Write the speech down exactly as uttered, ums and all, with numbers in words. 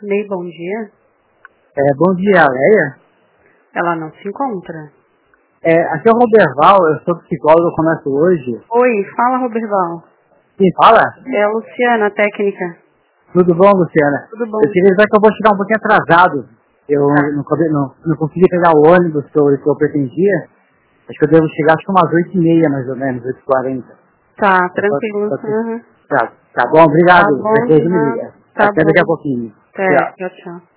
Ney, bom dia. É, bom dia, Leia. Ela não se encontra. É, aqui é o Roberval, eu sou psicólogo, eu começo hoje. Oi, fala, Roberval. Quem fala? É a Luciana, técnica. Tudo bom, Luciana? Tudo bom. Eu queria dizer que eu vou chegar um pouquinho atrasado. Eu Tá. não, não, não consegui pegar o ônibus que eu, que eu pretendia. Acho que eu devo chegar acho que umas oito e meia, mais ou menos, oito e quarenta. Tá, tranquilo. Uhum. Tá, tá bom, Tá obrigado. bom, Depois de me nada. liga. Tá Até daqui a bom. pouquinho. Até, Tchau. tchau, tchau.